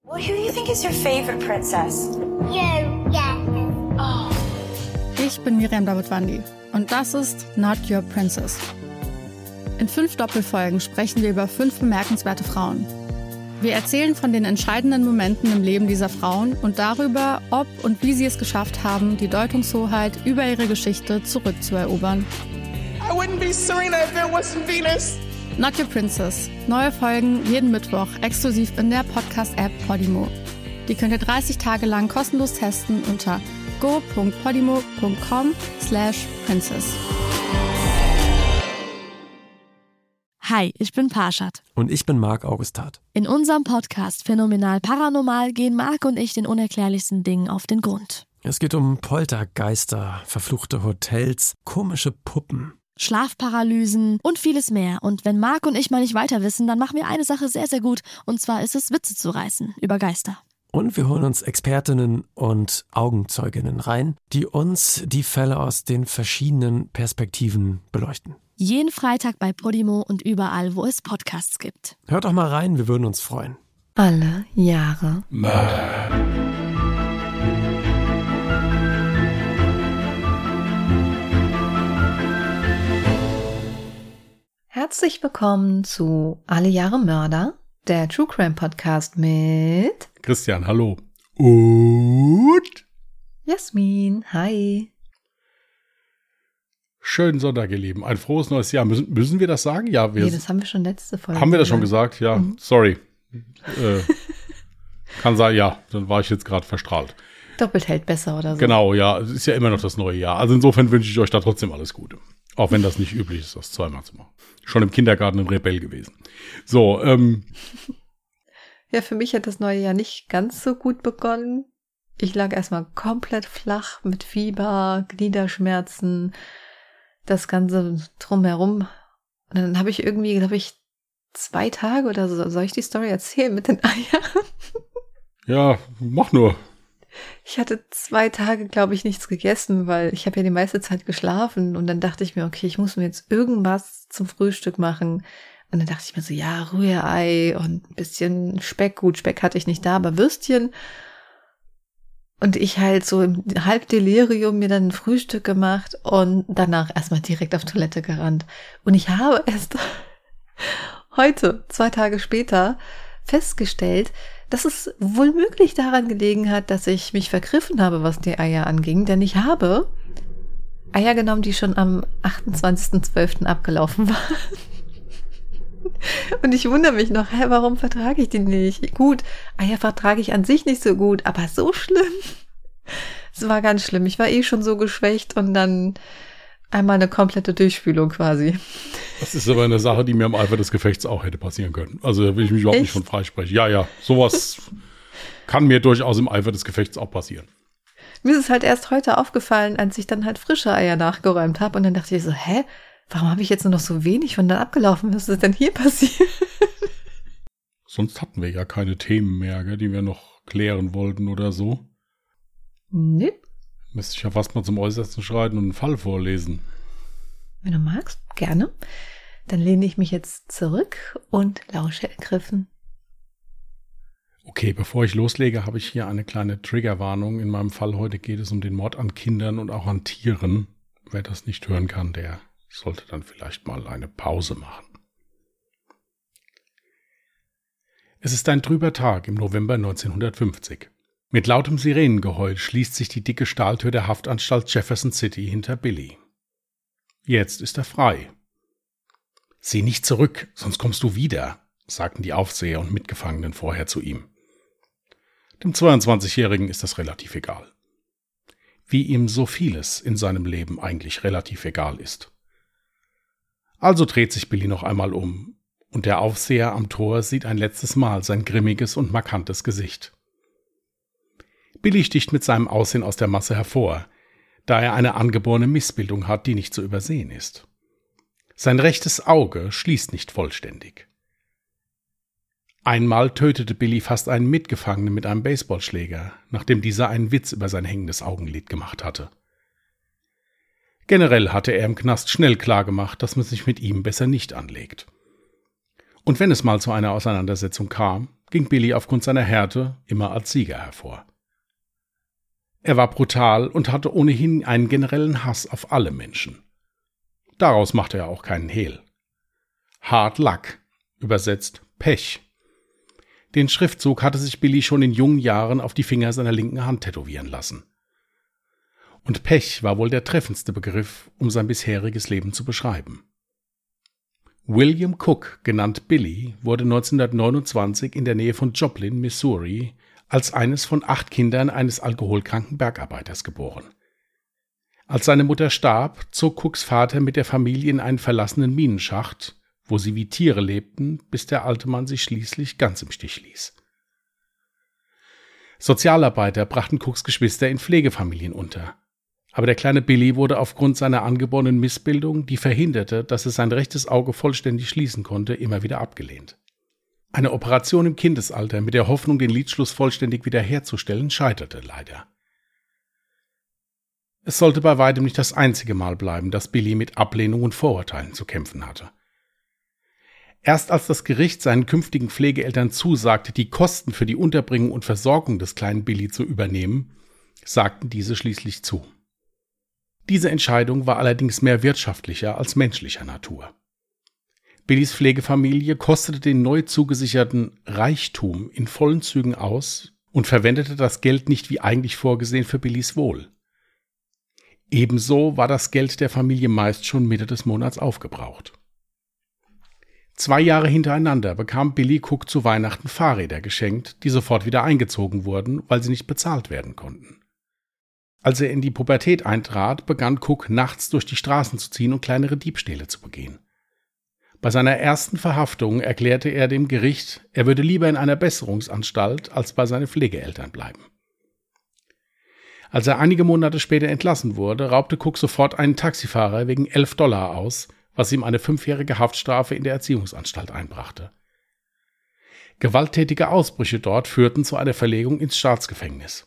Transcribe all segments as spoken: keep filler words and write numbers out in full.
Well, who do you think is your favorite princess? You, yeah. Oh. Ich bin Miriam Davidwandi und das ist Not Your Princess. In fünf Doppelfolgen sprechen wir über fünf bemerkenswerte Frauen. Wir erzählen von den entscheidenden Momenten im Leben dieser Frauen und darüber, ob und wie sie es geschafft haben, die Deutungshoheit über ihre Geschichte zurückzuerobern. I wouldn't be Serena if there wasn't Venus. Not Your Princess. Neue Folgen jeden Mittwoch exklusiv in der Podcast-App Podimo. Die könnt ihr dreißig Tage lang kostenlos testen unter go punkt podimo punkt com slash princess. Hi, ich bin Parshad. Und ich bin Marc Augustat. In unserem Podcast Phänomenal Paranormal gehen Marc und ich den unerklärlichsten Dingen auf den Grund. Es geht um Poltergeister, verfluchte Hotels, komische Puppen, Schlafparalysen und vieles mehr. Und wenn Marc und ich mal nicht weiter wissen, dann machen wir eine Sache sehr, sehr gut. Und zwar ist es, Witze zu reißen über Geister. Und wir holen uns Expertinnen und Augenzeuginnen rein, die uns die Fälle aus den verschiedenen Perspektiven beleuchten. Jeden Freitag bei Podimo und überall, wo es Podcasts gibt. Hört doch mal rein, wir würden uns freuen. Alle Jahre Mörder. Herzlich willkommen zu Alle Jahre Mörder, der True Crime Podcast mit Christian, hallo. Und Jasmin, hi. schönen Sonntag, ihr Lieben. Ein frohes neues Jahr. Müssen, müssen wir das sagen? Ja, wir Nee, das haben wir schon letzte Folge haben wir das schon gesagt. gesagt? Ja, Mhm. sorry. äh, kann sein, ja, dann war ich jetzt gerade verstrahlt. Doppelt hält besser oder so. Genau, ja, es ist ja immer noch das neue Jahr. Also insofern wünsche ich euch da trotzdem alles Gute. Auch wenn das nicht üblich ist, das zweimal zu machen. Schon im Kindergarten ein Rebell gewesen. So, ähm. Ja, für mich hat das neue Jahr nicht ganz so gut begonnen. Ich lag erstmal komplett flach mit Fieber, Gliederschmerzen, das Ganze drumherum. Und dann habe ich irgendwie, glaube ich, zwei Tage oder so, soll ich die Story erzählen mit den Eiern? Ja, mach nur. Ich hatte zwei Tage, glaube ich, nichts gegessen, weil ich habe ja die meiste Zeit geschlafen. Und dann dachte ich mir, okay, ich muss mir jetzt irgendwas zum Frühstück machen. Und dann dachte ich mir so, ja, Rührei und ein bisschen Speck. Gut, Speck hatte ich nicht da, aber Würstchen. Und ich halt so im Halbdelirium mir dann ein Frühstück gemacht und danach erstmal direkt auf Toilette gerannt. Und ich habe erst heute, zwei Tage später, festgestellt, dass es wohl möglich daran gelegen hat, dass ich mich vergriffen habe, was die Eier anging. Denn ich habe Eier genommen, die schon am achtundzwanzigsten zwölften abgelaufen waren. Und ich wundere mich noch, hä, warum vertrage ich die nicht? Gut, Eier vertrage ich an sich nicht so gut, aber so schlimm. Es war ganz schlimm. Ich war eh schon so geschwächt und dann einmal eine komplette Durchspülung quasi. Das ist aber eine Sache, die mir im Eifer des Gefechts auch hätte passieren können. Also da will ich mich überhaupt Echt? nicht von freisprechen. Ja, ja, sowas kann mir durchaus im Eifer des Gefechts auch passieren. Mir ist es halt erst heute aufgefallen, als ich dann halt frische Eier nachgeräumt habe. Und dann dachte ich so, hä, warum habe ich jetzt nur noch so wenig von dann abgelaufen? Was ist denn hier passiert? Sonst hatten wir ja keine Themen mehr, gell, die wir noch klären wollten oder so. Nö. Müsste ich ja fast mal zum Äußersten schreiten und einen Fall vorlesen. Wenn du magst, gerne. Dann lehne ich mich jetzt zurück und lausche ergriffen. Okay, bevor ich loslege, habe ich hier eine kleine Triggerwarnung. In meinem Fall heute geht es um den Mord an Kindern und auch an Tieren. Wer das nicht hören kann, der sollte dann vielleicht mal eine Pause machen. Es ist ein trüber Tag im November neunzehnhundertfünfzig. Mit lautem Sirenengeheul schließt sich die dicke Stahltür der Haftanstalt Jefferson City hinter Billy. Jetzt ist er frei. Sieh nicht zurück, sonst kommst du wieder, sagten die Aufseher und Mitgefangenen vorher zu ihm. Dem zweiundzwanzigjährigen ist das relativ egal. Wie ihm so vieles in seinem Leben eigentlich relativ egal ist. Also dreht sich Billy noch einmal um, und der Aufseher am Tor sieht ein letztes Mal sein grimmiges und markantes Gesicht. Billy sticht mit seinem Aussehen aus der Masse hervor, da er eine angeborene Missbildung hat, die nicht zu übersehen ist. Sein rechtes Auge schließt nicht vollständig. Einmal tötete Billy fast einen Mitgefangenen mit einem Baseballschläger, nachdem dieser einen Witz über sein hängendes Augenlid gemacht hatte. Generell hatte er im Knast schnell klargemacht, dass man sich mit ihm besser nicht anlegt. Und wenn es mal zu einer Auseinandersetzung kam, ging Billy aufgrund seiner Härte immer als Sieger hervor. Er war brutal und hatte ohnehin einen generellen Hass auf alle Menschen. Daraus machte er auch keinen Hehl. Hard Luck, übersetzt Pech. Den Schriftzug hatte sich Billy schon in jungen Jahren auf die Finger seiner linken Hand tätowieren lassen. Und Pech war wohl der treffendste Begriff, um sein bisheriges Leben zu beschreiben. William Cook, genannt Billy, wurde neunzehnhundertneunundzwanzig in der Nähe von Joplin, Missouri, als eines von acht Kindern eines alkoholkranken Bergarbeiters geboren. Als seine Mutter starb, zog Cooks Vater mit der Familie in einen verlassenen Minenschacht, wo sie wie Tiere lebten, bis der alte Mann sie schließlich ganz im Stich ließ. Sozialarbeiter brachten Cooks Geschwister in Pflegefamilien unter. Aber der kleine Billy wurde aufgrund seiner angeborenen Missbildung, die verhinderte, dass er sein rechtes Auge vollständig schließen konnte, immer wieder abgelehnt. Eine Operation im Kindesalter mit der Hoffnung, den Lidschluss vollständig wiederherzustellen, scheiterte leider. Es sollte bei weitem nicht das einzige Mal bleiben, dass Billy mit Ablehnung und Vorurteilen zu kämpfen hatte. Erst als das Gericht seinen künftigen Pflegeeltern zusagte, die Kosten für die Unterbringung und Versorgung des kleinen Billy zu übernehmen, sagten diese schließlich zu. Diese Entscheidung war allerdings mehr wirtschaftlicher als menschlicher Natur. Billys Pflegefamilie kostete den neu zugesicherten Reichtum in vollen Zügen aus und verwendete das Geld nicht wie eigentlich vorgesehen für Billys Wohl. Ebenso war das Geld der Familie meist schon Mitte des Monats aufgebraucht. Zwei Jahre hintereinander bekam Billy Cook zu Weihnachten Fahrräder geschenkt, die sofort wieder eingezogen wurden, weil sie nicht bezahlt werden konnten. Als er in die Pubertät eintrat, begann Cook nachts durch die Straßen zu ziehen und kleinere Diebstähle zu begehen. Bei seiner ersten Verhaftung erklärte er dem Gericht, er würde lieber in einer Besserungsanstalt als bei seinen Pflegeeltern bleiben. Als er einige Monate später entlassen wurde, raubte Cook sofort einen Taxifahrer wegen elf Dollar aus, was ihm eine fünfjährige Haftstrafe in der Erziehungsanstalt einbrachte. Gewalttätige Ausbrüche dort führten zu einer Verlegung ins Staatsgefängnis.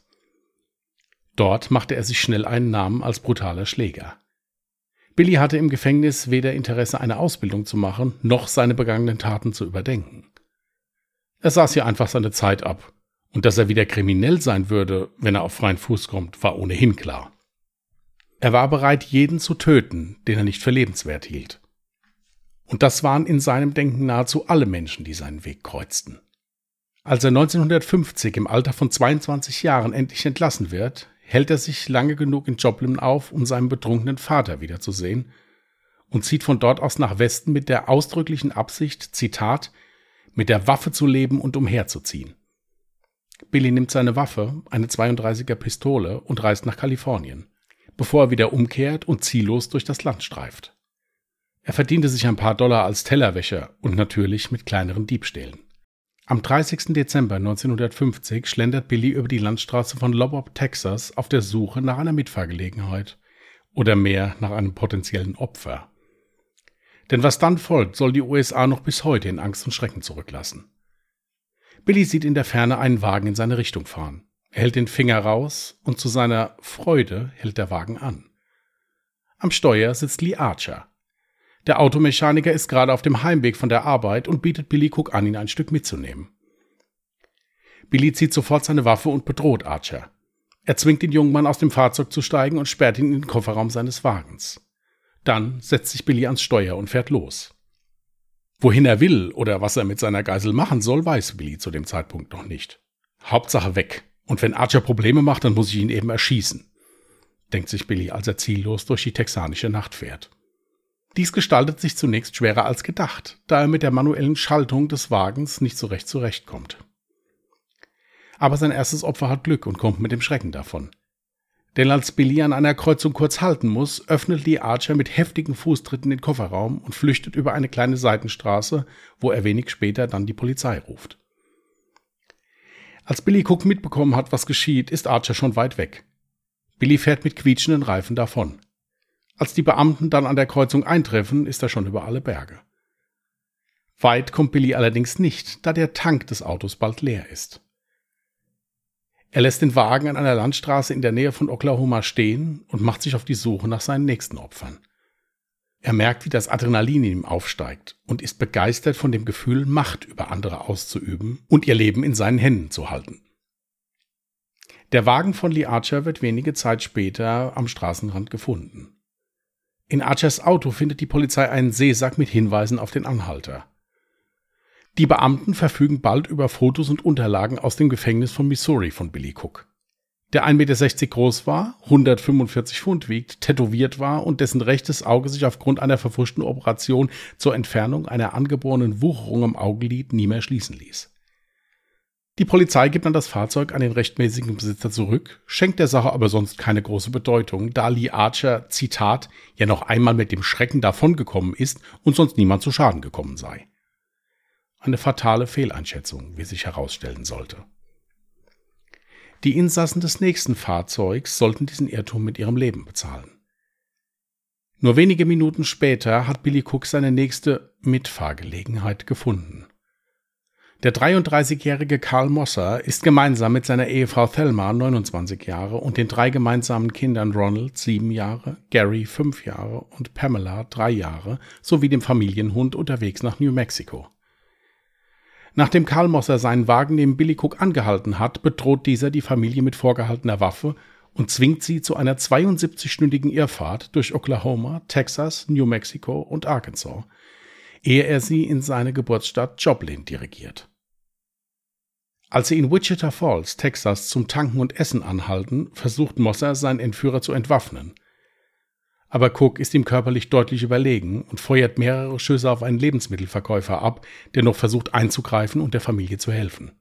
Dort machte er sich schnell einen Namen als brutaler Schläger. Billy hatte im Gefängnis weder Interesse, eine Ausbildung zu machen, noch seine begangenen Taten zu überdenken. Er saß hier einfach seine Zeit ab, und dass er wieder kriminell sein würde, wenn er auf freien Fuß kommt, war ohnehin klar. Er war bereit, jeden zu töten, den er nicht für lebenswert hielt. Und das waren in seinem Denken nahezu alle Menschen, die seinen Weg kreuzten. Als er neunzehnhundertfünfzig im Alter von zweiundzwanzig Jahren endlich entlassen wird, hält er sich lange genug in Joplin auf, um seinen betrunkenen Vater wiederzusehen, und zieht von dort aus nach Westen mit der ausdrücklichen Absicht, Zitat, mit der Waffe zu leben und umherzuziehen. Billy nimmt seine Waffe, eine zweiunddreißiger Pistole, und reist nach Kalifornien, bevor er wieder umkehrt und ziellos durch das Land streift. Er verdiente sich ein paar Dollar als Tellerwäscher und natürlich mit kleineren Diebstählen. Am dreißigsten Dezember neunzehnhundertfünfzig schlendert Billy über die Landstraße von Lubbock, Texas, auf der Suche nach einer Mitfahrgelegenheit oder mehr nach einem potenziellen Opfer. Denn was dann folgt, soll die U S A noch bis heute in Angst und Schrecken zurücklassen. Billy sieht in der Ferne einen Wagen in seine Richtung fahren. Er hält den Finger raus und zu seiner Freude hält der Wagen an. Am Steuer sitzt Lee Archer. Der Automechaniker ist gerade auf dem Heimweg von der Arbeit und bietet Billy Cook an, ihn ein Stück mitzunehmen. Billy zieht sofort seine Waffe und bedroht Archer. Er zwingt den jungen Mann aus dem Fahrzeug zu steigen und sperrt ihn in den Kofferraum seines Wagens. Dann setzt sich Billy ans Steuer und fährt los. Wohin er will oder was er mit seiner Geisel machen soll, weiß Billy zu dem Zeitpunkt noch nicht. Hauptsache weg. Und wenn Archer Probleme macht, dann muss ich ihn eben erschießen, denkt sich Billy, als er ziellos durch die texanische Nacht fährt. Dies gestaltet sich zunächst schwerer als gedacht, da er mit der manuellen Schaltung des Wagens nicht so recht zurechtkommt. Aber sein erstes Opfer hat Glück und kommt mit dem Schrecken davon. Denn als Billy an einer Kreuzung kurz halten muss, öffnet Lee Archer mit heftigen Fußtritten den Kofferraum und flüchtet über eine kleine Seitenstraße, wo er wenig später dann die Polizei ruft. Als Billy Cook mitbekommen hat, was geschieht, ist Archer schon weit weg. Billy fährt mit quietschenden Reifen davon. Als die Beamten dann an der Kreuzung eintreffen, ist er schon über alle Berge. Weit kommt Billy allerdings nicht, da der Tank des Autos bald leer ist. Er lässt den Wagen an einer Landstraße in der Nähe von Oklahoma stehen und macht sich auf die Suche nach seinen nächsten Opfern. Er merkt, wie das Adrenalin in ihm aufsteigt und ist begeistert von dem Gefühl, Macht über andere auszuüben und ihr Leben in seinen Händen zu halten. Der Wagen von Lee Archer wird wenige Zeit später am Straßenrand gefunden. In Archers Auto findet die Polizei einen Seesack mit Hinweisen auf den Anhalter. Die Beamten verfügen bald über Fotos und Unterlagen aus dem Gefängnis von Missouri von Billy Cook, der ein Meter sechzig groß war, hundertfünfundvierzig Pfund wiegt, tätowiert war und dessen rechtes Auge sich aufgrund einer verpfuschten Operation zur Entfernung einer angeborenen Wucherung am Augenlid nie mehr schließen ließ. Die Polizei gibt dann das Fahrzeug an den rechtmäßigen Besitzer zurück, schenkt der Sache aber sonst keine große Bedeutung, da Lee Archer, Zitat, ja noch einmal mit dem Schrecken davongekommen ist und sonst niemand zu Schaden gekommen sei. Eine fatale Fehleinschätzung, wie sich herausstellen sollte. Die Insassen des nächsten Fahrzeugs sollten diesen Irrtum mit ihrem Leben bezahlen. Nur wenige Minuten später hat Billy Cook seine nächste Mitfahrgelegenheit gefunden. Der dreiunddreißigjährige Carl Mosser ist gemeinsam mit seiner Ehefrau Thelma, neunundzwanzig Jahre, und den drei gemeinsamen Kindern Ronald, sieben Jahre, Gary, fünf Jahre und Pamela, drei Jahre, sowie dem Familienhund unterwegs nach New Mexico. Nachdem Carl Mosser seinen Wagen neben Billy Cook angehalten hat, bedroht dieser die Familie mit vorgehaltener Waffe und zwingt sie zu einer zweiundsiebzigstündigen Irrfahrt durch Oklahoma, Texas, New Mexico und Arkansas, ehe er sie in seine Geburtsstadt Joplin dirigiert. Als sie in Wichita Falls, Texas, zum Tanken und Essen anhalten, versucht Mosser, seinen Entführer zu entwaffnen. Aber Cook ist ihm körperlich deutlich überlegen und feuert mehrere Schüsse auf einen Lebensmittelverkäufer ab, der noch versucht einzugreifen und der Familie zu helfen.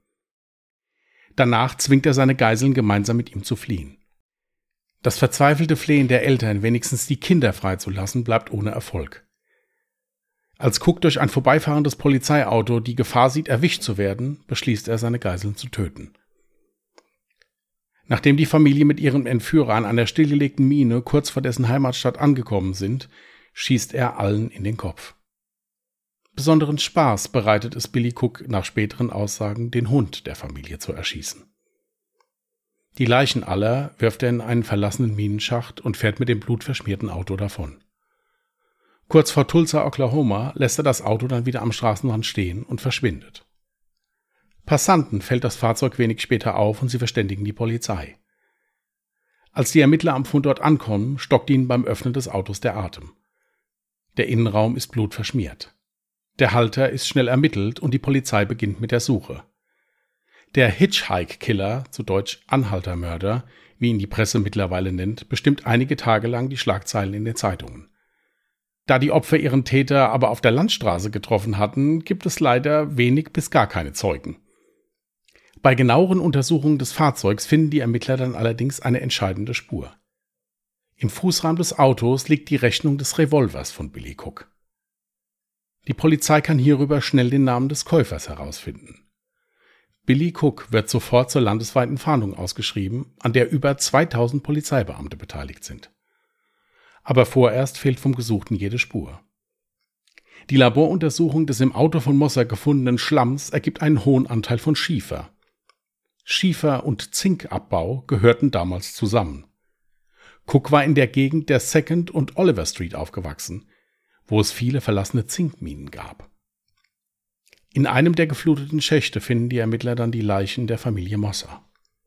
Danach zwingt er seine Geiseln gemeinsam mit ihm zu fliehen. Das verzweifelte Flehen der Eltern, wenigstens die Kinder freizulassen, bleibt ohne Erfolg. Als Cook durch ein vorbeifahrendes Polizeiauto die Gefahr sieht, erwischt zu werden, beschließt er, seine Geiseln zu töten. Nachdem die Familie mit ihrem Entführer an einer stillgelegten Mine kurz vor dessen Heimatstadt angekommen sind, schießt er allen in den Kopf. Besonderen Spaß bereitet es Billy Cook nach späteren Aussagen, den Hund der Familie zu erschießen. Die Leichen aller wirft er in einen verlassenen Minenschacht und fährt mit dem blutverschmierten Auto davon. Kurz vor Tulsa, Oklahoma, lässt er das Auto dann wieder am Straßenrand stehen und verschwindet. Passanten fällt das Fahrzeug wenig später auf und sie verständigen die Polizei. Als die Ermittler am Fundort ankommen, stockt ihnen beim Öffnen des Autos der Atem. Der Innenraum ist blutverschmiert. Der Halter ist schnell ermittelt und die Polizei beginnt mit der Suche. Der Hitchhike-Killer, zu Deutsch Anhaltermörder, wie ihn die Presse mittlerweile nennt, bestimmt einige Tage lang die Schlagzeilen in den Zeitungen. Da die Opfer ihren Täter aber auf der Landstraße getroffen hatten, gibt es leider wenig bis gar keine Zeugen. Bei genaueren Untersuchungen des Fahrzeugs finden die Ermittler dann allerdings eine entscheidende Spur. Im Fußraum des Autos liegt die Rechnung des Revolvers von Billy Cook. Die Polizei kann hierüber schnell den Namen des Käufers herausfinden. Billy Cook wird sofort zur landesweiten Fahndung ausgeschrieben, an der über zweitausend Polizeibeamte beteiligt sind. Aber vorerst fehlt vom Gesuchten jede Spur. Die Laboruntersuchung des im Auto von Mosser gefundenen Schlamms ergibt einen hohen Anteil von Schiefer. Schiefer- und Zinkabbau gehörten damals zusammen. Cook war in der Gegend der Second und Oliver Street aufgewachsen, wo es viele verlassene Zinkminen gab. In einem der gefluteten Schächte finden die Ermittler dann die Leichen der Familie Mosser.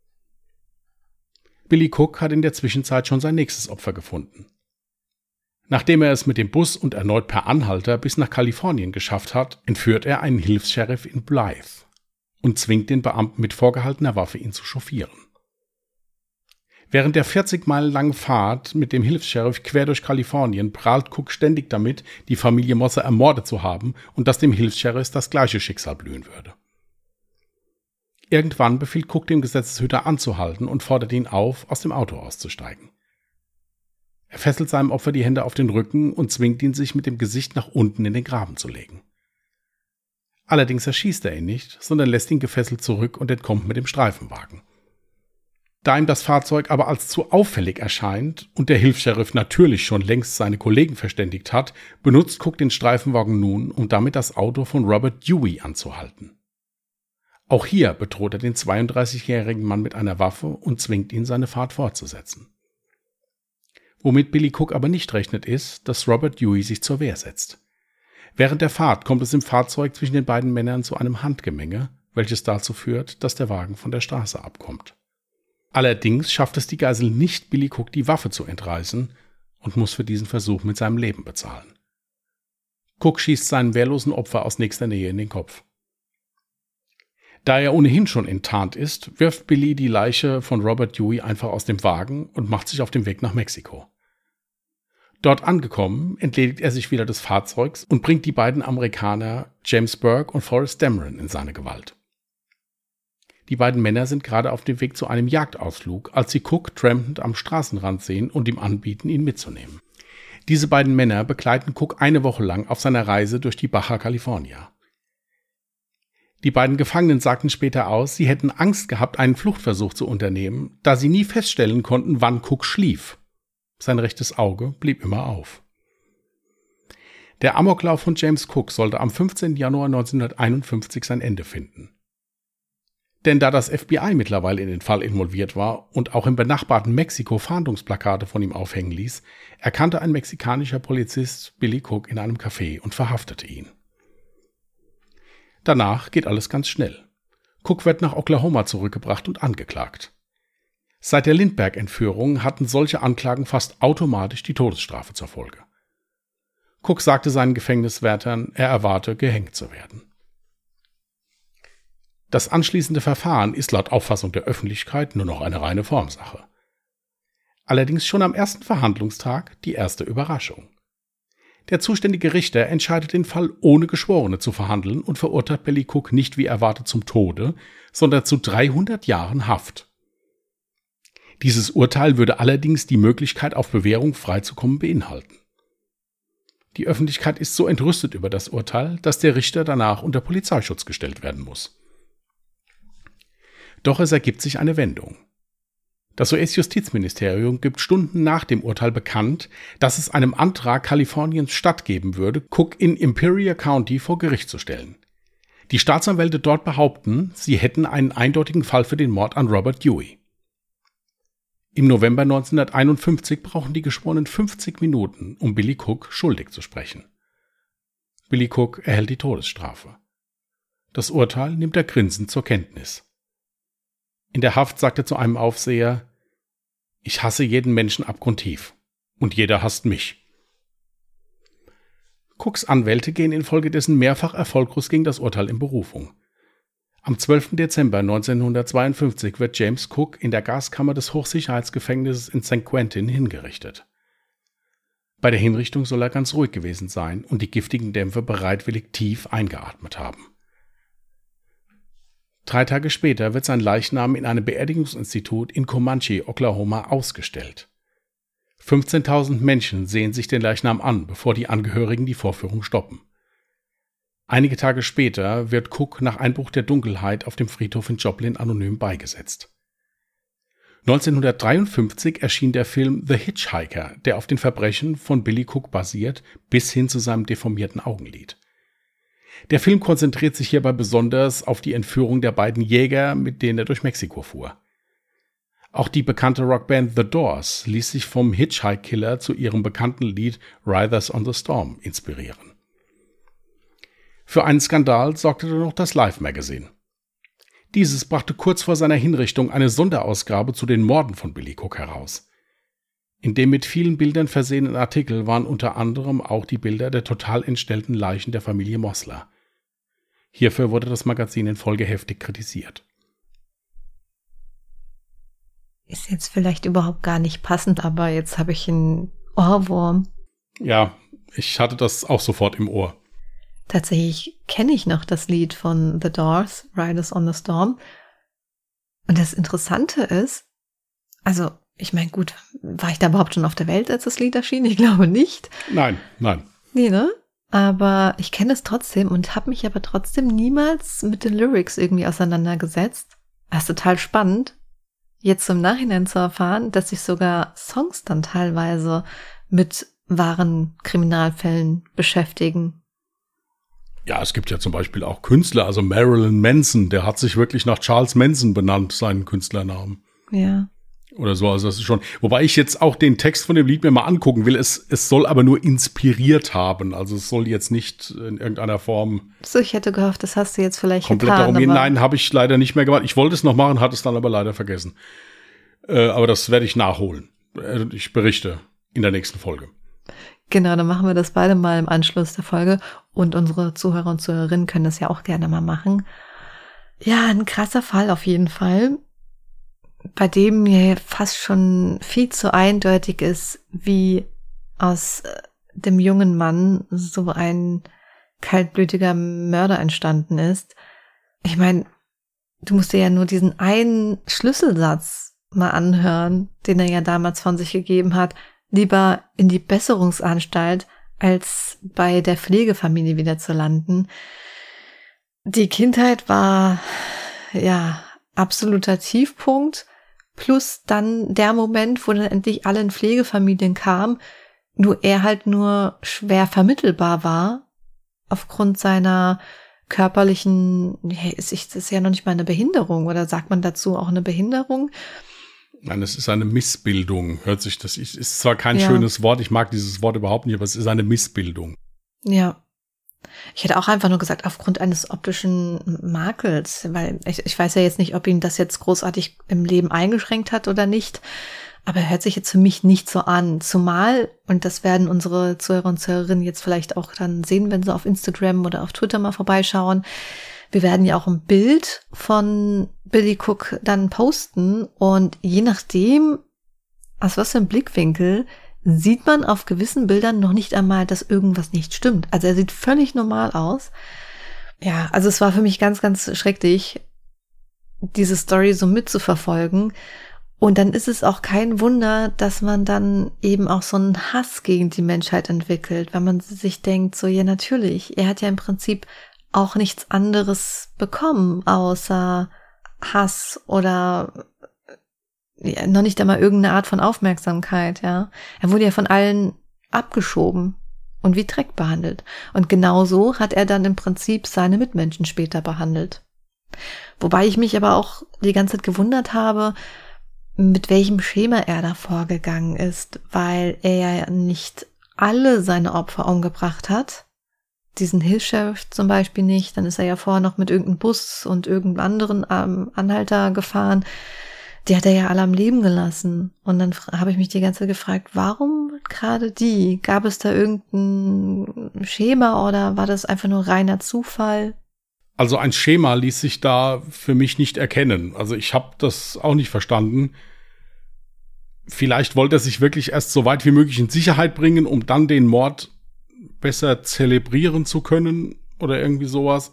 Billy Cook hat in der Zwischenzeit schon sein nächstes Opfer gefunden. Nachdem er es mit dem Bus und erneut per Anhalter bis nach Kalifornien geschafft hat, entführt er einen Hilfs-Sheriff in Blythe und zwingt den Beamten mit vorgehaltener Waffe, ihn zu chauffieren. Während der vierzig Meilen langen Fahrt mit dem Hilfs-Sheriff quer durch Kalifornien prahlt Cook ständig damit, die Familie Mosser ermordet zu haben und dass dem Hilfs-Sheriff das gleiche Schicksal blühen würde. Irgendwann befiehlt Cook dem Gesetzeshüter anzuhalten und fordert ihn auf, aus dem Auto auszusteigen. Er fesselt seinem Opfer die Hände auf den Rücken und zwingt ihn, sich mit dem Gesicht nach unten in den Graben zu legen. Allerdings erschießt er ihn nicht, sondern lässt ihn gefesselt zurück und entkommt mit dem Streifenwagen. Da ihm das Fahrzeug aber als zu auffällig erscheint und der Hilfs-Sheriff natürlich schon längst seine Kollegen verständigt hat, benutzt Cook den Streifenwagen nun, um damit das Auto von Robert Dewey anzuhalten. Auch hier bedroht er den zweiunddreißigjährigen Mann mit einer Waffe und zwingt ihn, seine Fahrt fortzusetzen. Womit Billy Cook aber nicht rechnet, ist, dass Robert Dewey sich zur Wehr setzt. Während der Fahrt kommt es im Fahrzeug zwischen den beiden Männern zu einem Handgemenge, welches dazu führt, dass der Wagen von der Straße abkommt. Allerdings schafft es die Geisel nicht, Billy Cook die Waffe zu entreißen und muss für diesen Versuch mit seinem Leben bezahlen. Cook schießt seinem wehrlosen Opfer aus nächster Nähe in den Kopf. Da er ohnehin schon enttarnt ist, wirft Billy die Leiche von Robert Dewey einfach aus dem Wagen und macht sich auf den Weg nach Mexiko. Dort angekommen, entledigt er sich wieder des Fahrzeugs und bringt die beiden Amerikaner James Burke und Forrest Dameron in seine Gewalt. Die beiden Männer sind gerade auf dem Weg zu einem Jagdausflug, als sie Cook trampend am Straßenrand sehen und ihm anbieten, ihn mitzunehmen. Diese beiden Männer begleiten Cook eine Woche lang auf seiner Reise durch die Baja California. Die beiden Gefangenen sagten später aus, sie hätten Angst gehabt, einen Fluchtversuch zu unternehmen, da sie nie feststellen konnten, wann Cook schlief. Sein rechtes Auge blieb immer auf. Der Amoklauf von James Cook sollte am fünfzehnten Januar neunzehnhunderteinundfünfzig sein Ende finden. Denn da das F B I mittlerweile in den Fall involviert war und auch im benachbarten Mexiko Fahndungsplakate von ihm aufhängen ließ, erkannte ein mexikanischer Polizist Billy Cook in einem Café und verhaftete ihn. Danach geht alles ganz schnell. Cook wird nach Oklahoma zurückgebracht und angeklagt. Seit der Lindbergh-Entführung hatten solche Anklagen fast automatisch die Todesstrafe zur Folge. Cook sagte seinen Gefängniswärtern, er erwarte, gehängt zu werden. Das anschließende Verfahren ist laut Auffassung der Öffentlichkeit nur noch eine reine Formsache. Allerdings schon am ersten Verhandlungstag die erste Überraschung. Der zuständige Richter entscheidet den Fall ohne Geschworene zu verhandeln und verurteilt Billy Cook nicht wie erwartet zum Tode, sondern zu dreihundert Jahren Haft. Dieses Urteil würde allerdings die Möglichkeit, auf Bewährung freizukommen, beinhalten. Die Öffentlichkeit ist so entrüstet über das Urteil, dass der Richter danach unter Polizeischutz gestellt werden muss. Doch es ergibt sich eine Wendung. Das U S-Justizministerium gibt Stunden nach dem Urteil bekannt, dass es einem Antrag Kaliforniens stattgeben würde, Cook in Imperial County vor Gericht zu stellen. Die Staatsanwälte dort behaupten, sie hätten einen eindeutigen Fall für den Mord an Robert Dewey. Im November neunzehnhunderteinundfünfzig brauchen die Geschworenen fünfzig Minuten, um Billy Cook schuldig zu sprechen. Billy Cook erhält die Todesstrafe. Das Urteil nimmt er grinsend zur Kenntnis. In der Haft sagt er zu einem Aufseher: Ich hasse jeden Menschen abgrundtief. Und jeder hasst mich. Cooks Anwälte gehen infolgedessen mehrfach erfolglos gegen das Urteil in Berufung. Am zwölften Dezember neunzehnhundertzweiundfünfzig wird James Cook in der Gaskammer des Hochsicherheitsgefängnisses in San Quentin hingerichtet. Bei der Hinrichtung soll er ganz ruhig gewesen sein und die giftigen Dämpfe bereitwillig tief eingeatmet haben. Drei Tage später wird sein Leichnam in einem Beerdigungsinstitut in Comanche, Oklahoma, ausgestellt. fünfzehntausend Menschen sehen sich den Leichnam an, bevor die Angehörigen die Vorführung stoppen. Einige Tage später wird Cook nach Einbruch der Dunkelheit auf dem Friedhof in Joplin anonym beigesetzt. neunzehnhundertdreiundfünfzig erschien der Film The Hitchhiker, der auf den Verbrechen von Billy Cook basiert, bis hin zu seinem deformierten Augenlid. Der Film konzentriert sich hierbei besonders auf die Entführung der beiden Jäger, mit denen er durch Mexiko fuhr. Auch die bekannte Rockband The Doors ließ sich vom Hitchhike-Killer zu ihrem bekannten Lied Riders on the Storm inspirieren. Für einen Skandal sorgte dann noch das Life Magazine. Dieses brachte kurz vor seiner Hinrichtung eine Sonderausgabe zu den Morden von Billy Cook heraus. In dem mit vielen Bildern versehenen Artikel waren unter anderem auch die Bilder der total entstellten Leichen der Familie Mosler. Hierfür wurde das Magazin in Folge heftig kritisiert. Ist jetzt vielleicht überhaupt gar nicht passend, aber jetzt habe ich einen Ohrwurm. Ja, ich hatte das auch sofort im Ohr. Tatsächlich kenne ich noch das Lied von The Doors, Riders on the Storm. Und das Interessante ist, also ich meine, gut, war ich da überhaupt schon auf der Welt, als das Lied erschien? Ich glaube nicht. Nein, nein. Nee, ne? Aber ich kenne es trotzdem und habe mich aber trotzdem niemals mit den Lyrics irgendwie auseinandergesetzt. Das ist total spannend, jetzt im Nachhinein zu erfahren, dass sich sogar Songs dann teilweise mit wahren Kriminalfällen beschäftigen. Ja, es gibt ja zum Beispiel auch Künstler, also Marilyn Manson, der hat sich wirklich nach Charles Manson benannt, seinen Künstlernamen. Ja. Oder so, also das ist schon, wobei ich jetzt auch den Text von dem Lied mir mal angucken will, es, es soll aber nur inspiriert haben, also es soll jetzt nicht in irgendeiner Form So, ich hätte gehofft, das hast du jetzt vielleicht komplett getan. darum gehen. aber- Nein, habe ich leider nicht mehr gemacht. Ich wollte es noch machen, hatte es dann aber leider vergessen. Äh, aber das werde ich nachholen. Äh, ich berichte in der nächsten Folge. Genau, dann machen wir das beide mal im Anschluss der Folge und unsere Zuhörer und Zuhörerinnen können das ja auch gerne mal machen. Ja, ein krasser Fall auf jeden Fall, bei dem mir fast schon viel zu eindeutig ist, wie aus dem jungen Mann so ein kaltblütiger Mörder entstanden ist. Ich meine, du musst dir ja nur diesen einen Schlüsselsatz mal anhören, den er ja damals von sich gegeben hat, lieber in die Besserungsanstalt, als bei der Pflegefamilie wieder zu landen. Die Kindheit war, ja, absoluter Tiefpunkt, plus dann der Moment, wo dann endlich alle in Pflegefamilien kamen, nur er halt nur schwer vermittelbar war, aufgrund seiner körperlichen, ist das ja noch nicht mal eine Behinderung, oder sagt man dazu auch eine Behinderung? Nein, es ist eine Missbildung, hört sich das, ist zwar kein Ja. schönes Wort, ich mag dieses Wort überhaupt nicht, aber es ist eine Missbildung. Ja. Ich hätte auch einfach nur gesagt, aufgrund eines optischen Makels, weil ich, ich weiß ja jetzt nicht, ob ihn das jetzt großartig im Leben eingeschränkt hat oder nicht, aber er hört sich jetzt für mich nicht so an. Zumal, und das werden unsere Zuhörer und Zuhörerinnen jetzt vielleicht auch dann sehen, wenn sie auf Instagram oder auf Twitter mal vorbeischauen, wir werden ja auch ein Bild von Billy Cook dann posten und je nachdem, aus was für einem Blickwinkel, sieht man auf gewissen Bildern noch nicht einmal, dass irgendwas nicht stimmt. Also er sieht völlig normal aus. Ja, also es war für mich ganz, ganz schrecklich, diese Story so mitzuverfolgen. Und dann ist es auch kein Wunder, dass man dann eben auch so einen Hass gegen die Menschheit entwickelt, weil man sich denkt, so ja natürlich, er hat ja im Prinzip auch nichts anderes bekommen, außer Hass oder ja, noch nicht einmal irgendeine Art von Aufmerksamkeit, ja. Er wurde ja von allen abgeschoben und wie Dreck behandelt. Und genauso hat er dann im Prinzip seine Mitmenschen später behandelt. Wobei ich mich aber auch die ganze Zeit gewundert habe, mit welchem Schema er da vorgegangen ist, weil er ja nicht alle seine Opfer umgebracht hat. Diesen Hill-Sheriff zum Beispiel nicht. Dann ist er ja vorher noch mit irgendeinem Bus und irgendeinem anderen ähm, Anhalter gefahren. Die hat er ja alle am Leben gelassen. Und dann habe ich mich die ganze Zeit gefragt, warum gerade die? Gab es da irgendein Schema oder war das einfach nur reiner Zufall? Also ein Schema ließ sich da für mich nicht erkennen. Also ich habe das auch nicht verstanden. Vielleicht wollte er sich wirklich erst so weit wie möglich in Sicherheit bringen, um dann den Mord besser zelebrieren zu können oder irgendwie sowas.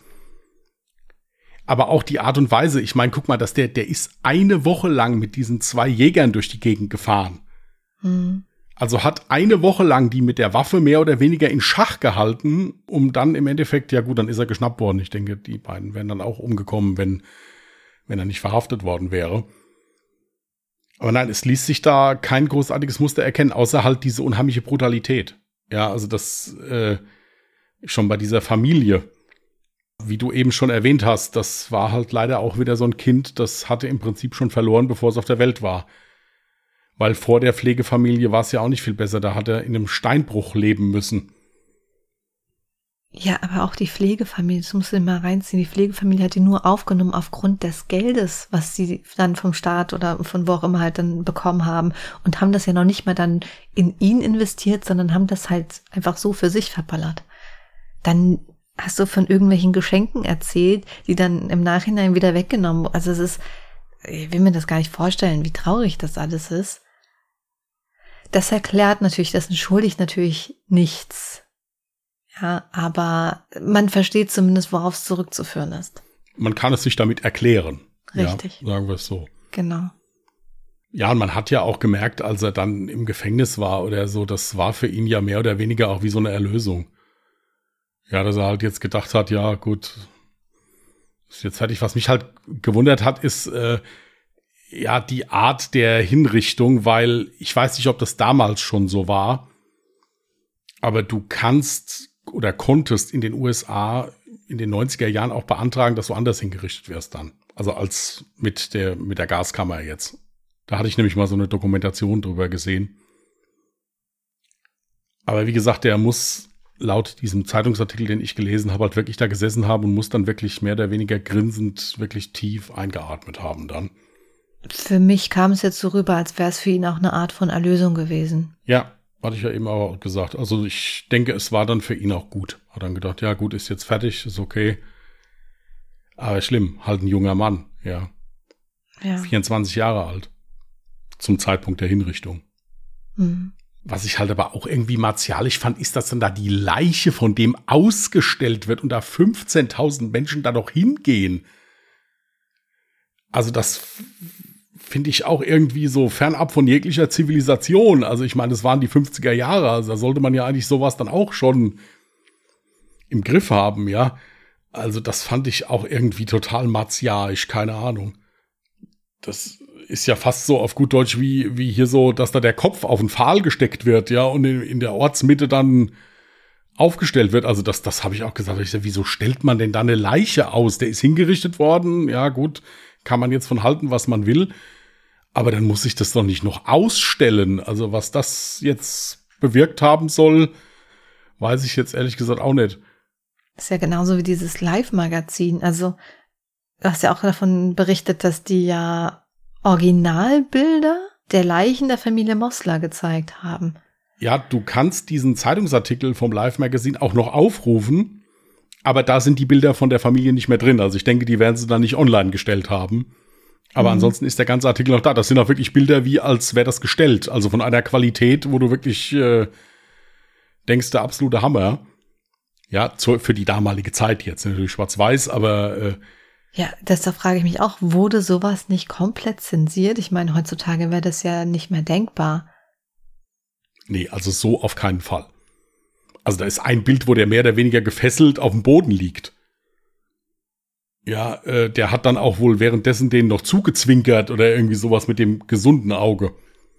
Aber auch die Art und Weise, ich meine, guck mal, dass der, der ist eine Woche lang mit diesen zwei Jägern durch die Gegend gefahren. Hm. Also hat eine Woche lang die mit der Waffe mehr oder weniger in Schach gehalten, um dann im Endeffekt, ja gut, dann ist er geschnappt worden. Ich denke, die beiden wären dann auch umgekommen, wenn, wenn er nicht verhaftet worden wäre. Aber nein, es ließ sich da kein großartiges Muster erkennen, außer halt diese unheimliche Brutalität. Ja, also das äh, schon bei dieser Familie. Wie du eben schon erwähnt hast, das war halt leider auch wieder so ein Kind, das hatte im Prinzip schon verloren, bevor es auf der Welt war. Weil vor der Pflegefamilie war es ja auch nicht viel besser, da hat er in einem Steinbruch leben müssen. Ja, aber auch die Pflegefamilie, das musst du dir mal reinziehen, die Pflegefamilie hat die nur aufgenommen aufgrund des Geldes, was sie dann vom Staat oder von wo auch immer halt dann bekommen haben und haben das ja noch nicht mal dann in ihn investiert, sondern haben das halt einfach so für sich verballert. Dann hast du von irgendwelchen Geschenken erzählt, die dann im Nachhinein wieder weggenommen wurden. Also es ist, ich will mir das gar nicht vorstellen, wie traurig das alles ist. Das erklärt natürlich, das entschuldigt natürlich nichts. Ja, aber man versteht zumindest, worauf es zurückzuführen ist. Man kann es sich damit erklären. Richtig. Ja, sagen wir es so. Genau. Ja, und man hat ja auch gemerkt, als er dann im Gefängnis war oder so, das war für ihn ja mehr oder weniger auch wie so eine Erlösung. Ja, dass er halt jetzt gedacht hat, ja gut, ist jetzt fertig. Was mich halt gewundert hat, ist äh, ja die Art der Hinrichtung, weil ich weiß nicht, ob das damals schon so war, aber du kannst oder konntest in den U S A in den neunziger Jahren auch beantragen, dass du anders hingerichtet wirst dann. Also als mit der mit der Gaskammer jetzt. Da hatte ich nämlich mal so eine Dokumentation drüber gesehen. Aber wie gesagt, der muss laut diesem Zeitungsartikel, den ich gelesen habe, halt wirklich da gesessen haben und muss dann wirklich mehr oder weniger grinsend wirklich tief eingeatmet haben dann. Für mich kam es jetzt so rüber, als wäre es für ihn auch eine Art von Erlösung gewesen. Ja, hatte ich ja eben auch gesagt. Also ich denke, es war dann für ihn auch gut. Hat dann gedacht, ja gut, ist jetzt fertig, ist okay. Aber schlimm, halt ein junger Mann, ja. Ja. vierundzwanzig Jahre alt. Zum Zeitpunkt der Hinrichtung. Mhm. Was ich halt aber auch irgendwie martialisch fand, ist, dass dann da die Leiche von dem ausgestellt wird und da fünfzehntausend Menschen da noch hingehen. Also das finde ich auch irgendwie so fernab von jeglicher Zivilisation. Also ich meine, es waren die fünfziger Jahre, also da sollte man ja eigentlich sowas dann auch schon im Griff haben, ja. Also das fand ich auch irgendwie total martialisch, keine Ahnung. Das ist ja fast so auf gut Deutsch wie, wie hier so, dass da der Kopf auf den Pfahl gesteckt wird, ja, und in, in der Ortsmitte dann aufgestellt wird. Also das, das habe ich auch gesagt. Ich sag, wieso stellt man denn da eine Leiche aus? Der ist hingerichtet worden. Ja, gut, kann man jetzt von halten, was man will. Aber dann muss ich das doch nicht noch ausstellen. Also was das jetzt bewirkt haben soll, weiß ich jetzt ehrlich gesagt auch nicht. Das ist ja genauso wie dieses Live-Magazin. Also du hast ja auch davon berichtet, dass die ja Originalbilder der Leichen der Familie Mosler gezeigt haben. Ja, du kannst diesen Zeitungsartikel vom Live-Magazin auch noch aufrufen, aber da sind die Bilder von der Familie nicht mehr drin. Also ich denke, die werden sie dann nicht online gestellt haben. Aber mhm. ansonsten ist der ganze Artikel noch da. Das sind auch wirklich Bilder, wie als wäre das gestellt. Also von einer Qualität, wo du wirklich äh, denkst, der absolute Hammer. Ja, zu, für die damalige Zeit jetzt. Natürlich schwarz-weiß, aber äh, ja, das da frage ich mich auch, wurde sowas nicht komplett zensiert? Ich meine, heutzutage wäre das ja nicht mehr denkbar. Nee, also so auf keinen Fall. Also da ist ein Bild, wo der mehr oder weniger gefesselt auf dem Boden liegt. Ja, äh, der hat dann auch wohl währenddessen den noch zugezwinkert oder irgendwie sowas mit dem gesunden Auge.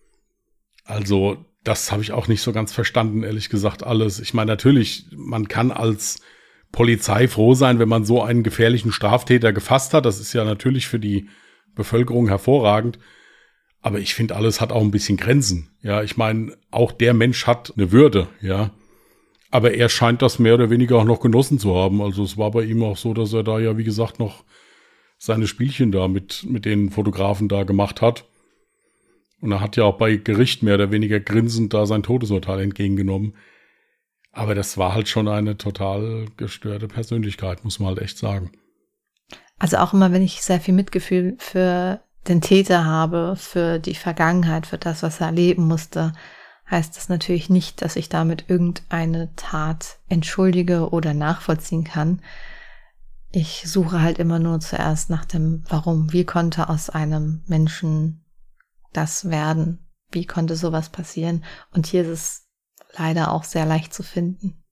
Also das habe ich auch nicht so ganz verstanden, ehrlich gesagt, alles. Ich meine, natürlich, man kann als Polizei froh sein, wenn man so einen gefährlichen Straftäter gefasst hat. Das ist ja natürlich für die Bevölkerung hervorragend. Aber ich finde, alles hat auch ein bisschen Grenzen. Ja, ich meine, auch der Mensch hat eine Würde, ja. Aber er scheint das mehr oder weniger auch noch genossen zu haben. Also es war bei ihm auch so, dass er da ja, wie gesagt, noch seine Spielchen da mit, mit den Fotografen da gemacht hat. Und er hat ja auch bei Gericht mehr oder weniger grinsend da sein Todesurteil entgegengenommen. Aber das war halt schon eine total gestörte Persönlichkeit, muss man halt echt sagen. Also auch immer, wenn ich sehr viel Mitgefühl für den Täter habe, für die Vergangenheit, für das, was er erleben musste, heißt das natürlich nicht, dass ich damit irgendeine Tat entschuldige oder nachvollziehen kann. Ich suche halt immer nur zuerst nach dem Warum. Wie konnte aus einem Menschen das werden? Wie konnte sowas passieren? Und hier ist es leider auch sehr leicht zu finden.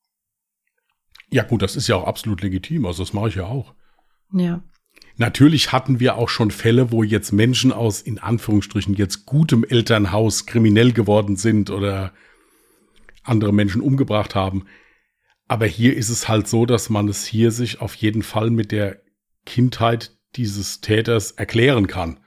Ja gut, das ist ja auch absolut legitim, also das mache ich ja auch. Ja. Natürlich hatten wir auch schon Fälle, wo jetzt Menschen aus, in Anführungsstrichen, jetzt gutem Elternhaus kriminell geworden sind oder andere Menschen umgebracht haben. Aber hier ist es halt so, dass man es hier sich auf jeden Fall mit der Kindheit dieses Täters erklären kann.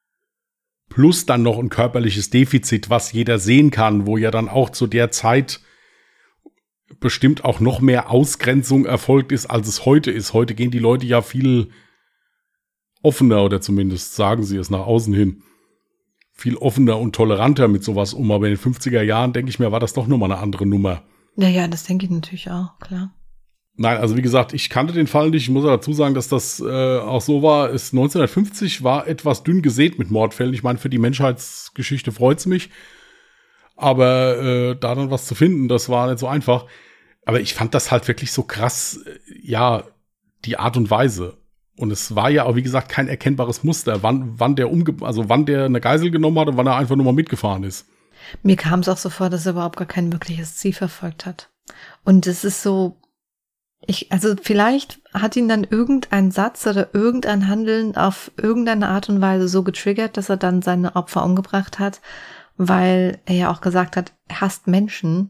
Plus dann noch ein körperliches Defizit, was jeder sehen kann, wo ja dann auch zu der Zeit bestimmt auch noch mehr Ausgrenzung erfolgt ist, als es heute ist. Heute gehen die Leute ja viel offener, oder zumindest sagen sie es nach außen hin, viel offener und toleranter mit sowas um. Aber in den fünfziger Jahren, denke ich mir, war das doch nochmal eine andere Nummer. Ja, ja, das denke ich natürlich auch, klar. Nein, also wie gesagt, ich kannte den Fall nicht. Ich muss dazu sagen, dass das äh, auch so war. Es neunzehnhundertfünfzig war etwas dünn gesät mit Mordfällen. Ich meine, für die Menschheitsgeschichte freut's mich. Aber äh, da dann was zu finden, das war nicht so einfach. Aber ich fand das halt wirklich so krass, äh, ja, die Art und Weise. Und es war ja auch, wie gesagt, kein erkennbares Muster, wann, wann der umge also wann der eine Geisel genommen hat und wann er einfach nur mal mitgefahren ist. Mir kam es auch so vor, dass er überhaupt gar kein wirkliches Ziel verfolgt hat. Und es ist so, ich, also vielleicht hat ihn dann irgendein Satz oder irgendein Handeln auf irgendeine Art und Weise so getriggert, dass er dann seine Opfer umgebracht hat, weil er ja auch gesagt hat, er hasst Menschen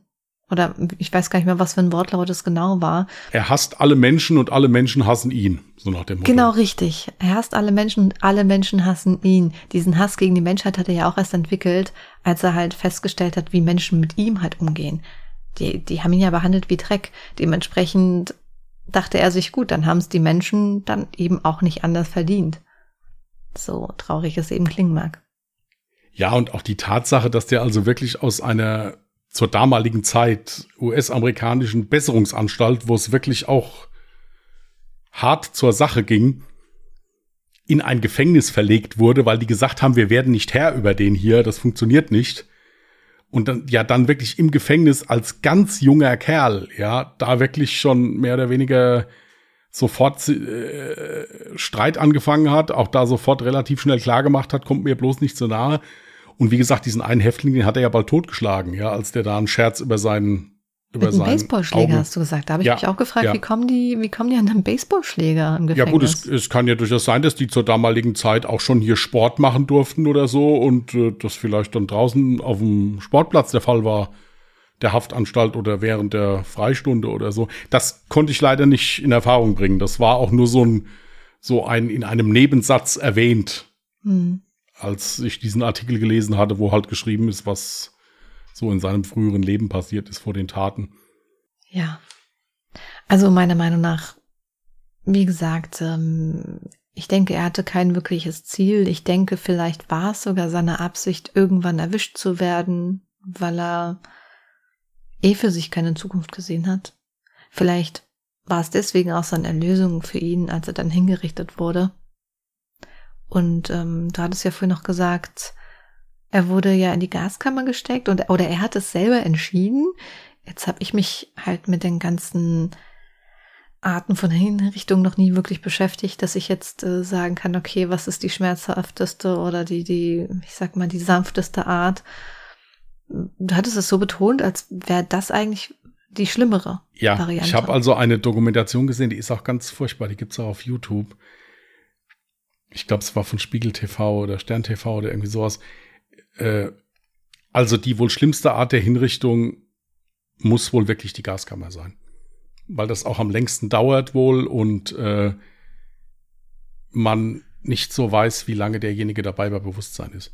Oder ich weiß gar nicht mehr, was für ein Wortlaut es genau war. Er hasst alle Menschen und alle Menschen hassen ihn, so nach dem Motto. Genau, richtig. Er hasst alle Menschen und alle Menschen hassen ihn. Diesen Hass gegen die Menschheit hat er ja auch erst entwickelt, als er halt festgestellt hat, wie Menschen mit ihm halt umgehen. Die, die haben ihn ja behandelt wie Dreck. Dementsprechend dachte er sich, gut, dann haben es die Menschen dann eben auch nicht anders verdient. So traurig es eben klingen mag. Ja, und auch die Tatsache, dass der also wirklich aus einer zur damaligen Zeit U S-amerikanischen Besserungsanstalt, wo es wirklich auch hart zur Sache ging, in ein Gefängnis verlegt wurde, weil die gesagt haben, wir werden nicht Herr über den hier, das funktioniert nicht. Und dann ja dann wirklich im Gefängnis als ganz junger Kerl, ja, da wirklich schon mehr oder weniger sofort äh, Streit angefangen hat, auch da sofort relativ schnell klar gemacht hat, kommt mir bloß nicht so nahe. Und wie gesagt, diesen einen Häftling, den hat er ja bald totgeschlagen, ja, als der da einen Scherz über seinen über Mit einem Baseballschläger, hast du gesagt. Da habe ich ja, mich auch gefragt, ja. wie kommen die, wie kommen die an einen Baseballschläger im Gefängnis? Ja gut, es, es kann ja durchaus sein, dass die zur damaligen Zeit auch schon hier Sport machen durften oder so und äh, das vielleicht dann draußen auf dem Sportplatz der Fall war, der Haftanstalt oder während der Freistunde oder so. Das konnte ich leider nicht in Erfahrung bringen. Das war auch nur so ein, so ein in einem Nebensatz erwähnt, hm. als ich diesen Artikel gelesen hatte, wo halt geschrieben ist, was so in seinem früheren Leben passiert ist vor den Taten. Ja, also meiner Meinung nach, wie gesagt, ähm, ich denke, er hatte kein wirkliches Ziel. Ich denke, vielleicht war es sogar seine Absicht, irgendwann erwischt zu werden, weil er eh für sich keine Zukunft gesehen hat. Vielleicht war es deswegen auch seine Erlösung für ihn, als er dann hingerichtet wurde. Und ähm, du hattest ja vorhin noch gesagt, er wurde ja in die Gaskammer gesteckt und oder er hat es selber entschieden. Jetzt habe ich mich halt mit den ganzen Arten von Hinrichtung noch nie wirklich beschäftigt, dass ich jetzt äh, sagen kann, okay, was ist die schmerzhafteste oder die, die, ich sag mal, die sanfteste Art. Du hattest es so betont, als wäre das eigentlich die schlimmere ja, Variante. Ich habe also eine Dokumentation gesehen, die ist auch ganz furchtbar, die gibt's auch auf YouTube. Ich glaube, es war von Spiegel T V oder Stern T V oder irgendwie sowas. Äh, also die wohl schlimmste Art der Hinrichtung muss wohl wirklich die Gaskammer sein. Weil das auch am längsten dauert wohl und äh, man nicht so weiß, wie lange derjenige dabei bei Bewusstsein ist.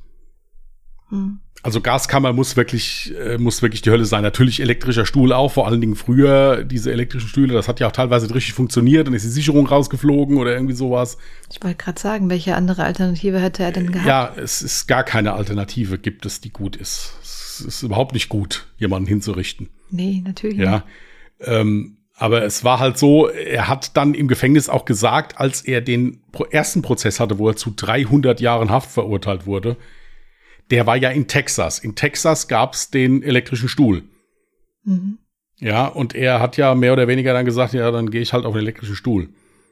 Hm. Also Gaskammer muss wirklich, äh, muss wirklich die Hölle sein. Natürlich elektrischer Stuhl auch, vor allen Dingen früher diese elektrischen Stühle, das hat ja auch teilweise richtig funktioniert, dann ist die Sicherung rausgeflogen oder irgendwie sowas. Ich wollte gerade sagen, welche andere Alternative hätte er denn gehabt? Ja, es ist gar keine Alternative, gibt es, die gut ist. Es ist überhaupt nicht gut, jemanden hinzurichten. Nee, natürlich ja, nicht. Ähm, aber es war halt so, er hat dann im Gefängnis auch gesagt, als er den ersten Prozess hatte, wo er zu dreihundert Jahren Haft verurteilt wurde, der war ja in Texas. In Texas gab's den elektrischen Stuhl. Mhm. Ja, und er hat ja mehr oder weniger dann gesagt, ja, dann gehe ich halt auf den elektrischen Stuhl.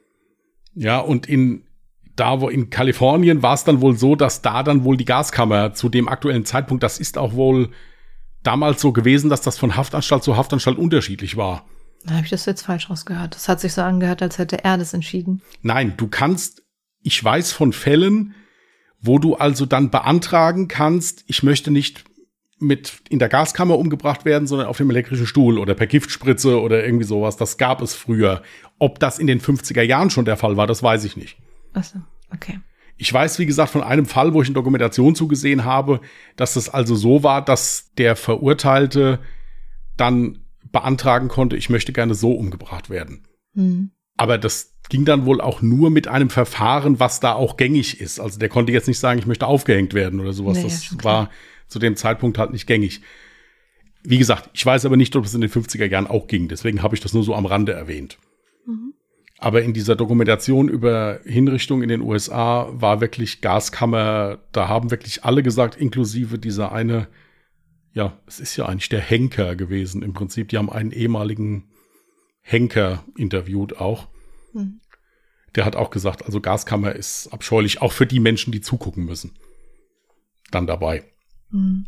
Ja, und in da wo in Kalifornien war es dann wohl so, dass da dann wohl die Gaskammer zu dem aktuellen Zeitpunkt, das ist auch wohl damals so gewesen, dass das von Haftanstalt zu Haftanstalt unterschiedlich war. Da habe ich das jetzt falsch rausgehört. Das hat sich so angehört, als hätte er das entschieden. Nein, du kannst, ich weiß von Fällen, wo du also dann beantragen kannst, ich möchte nicht mit in der Gaskammer umgebracht werden, sondern auf dem elektrischen Stuhl oder per Giftspritze oder irgendwie sowas. Das gab es früher. Ob das in den fünfziger Jahren schon der Fall war, das weiß ich nicht. Ach so, okay. Ich weiß, wie gesagt, von einem Fall, wo ich eine Dokumentation zugesehen habe, dass es also so war, dass der Verurteilte dann beantragen konnte, ich möchte gerne so umgebracht werden. Mhm. Aber das ging dann wohl auch nur mit einem Verfahren, was da auch gängig ist. Also der konnte jetzt nicht sagen, ich möchte aufgehängt werden oder sowas. Nee, das war zu dem Zeitpunkt halt nicht gängig. Wie gesagt, ich weiß aber nicht, ob es in den fünfziger Jahren auch ging. Deswegen habe ich das nur so am Rande erwähnt. Mhm. Aber in dieser Dokumentation über Hinrichtung in den U S A war wirklich Gaskammer, da haben wirklich alle gesagt, inklusive dieser eine, ja, es ist ja eigentlich der Henker gewesen im Prinzip. Die haben einen ehemaligen Henker interviewt auch. Hm. Der hat auch gesagt, also Gaskammer ist abscheulich, auch für die Menschen, die zugucken müssen. Dann dabei. Hm.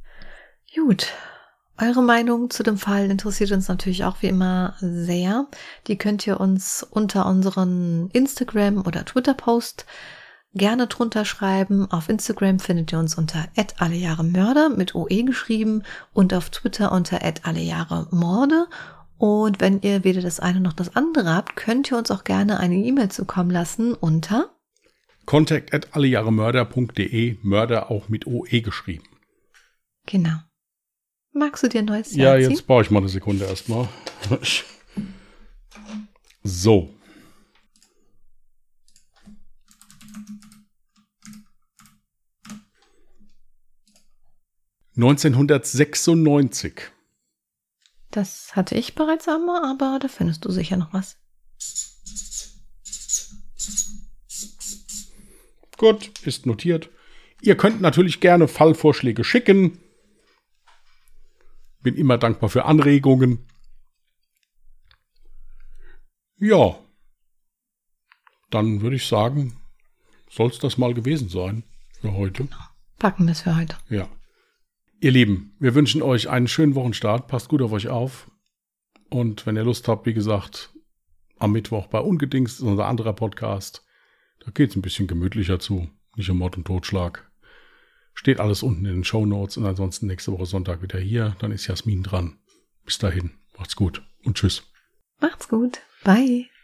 Gut. Eure Meinung zu dem Fall interessiert uns natürlich auch wie immer sehr. Die könnt ihr uns unter unseren Instagram- oder Twitter-Post gerne drunter schreiben. Auf Instagram findet ihr uns unter at allejahremörder mit O E geschrieben und auf Twitter unter at allejahremorde. Und wenn ihr weder das eine noch das andere habt, könnt ihr uns auch gerne eine E-Mail zukommen lassen unter contact at allejahremörder punkt de, Mörder auch mit O E geschrieben. Genau. Magst du dir ein neues Jahr Ja, ziehen? jetzt brauche ich mal eine Sekunde erstmal. So. neunzehnhundertsechsundneunzig. Das hatte ich bereits einmal, aber da findest du sicher noch was. Gut, ist notiert. Ihr könnt natürlich gerne Fallvorschläge schicken. Bin immer dankbar für Anregungen. Ja. Dann würde ich sagen, soll es das mal gewesen sein für heute. Packen wir es für heute. Ja. Ihr Lieben, wir wünschen euch einen schönen Wochenstart. Passt gut auf euch auf. Und wenn ihr Lust habt, wie gesagt, am Mittwoch bei Ungedingst, unser anderer Podcast, da geht es ein bisschen gemütlicher zu. Nicht um Mord und Totschlag. Steht alles unten in den Shownotes und ansonsten nächste Woche Sonntag wieder hier. Dann ist Jasmin dran. Bis dahin. Macht's gut und tschüss. Macht's gut. Bye.